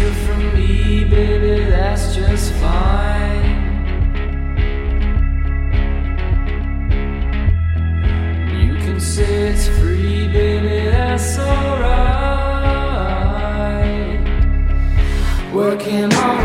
you from me, baby, that's just fine. You can say it's free, baby, that's alright. Working on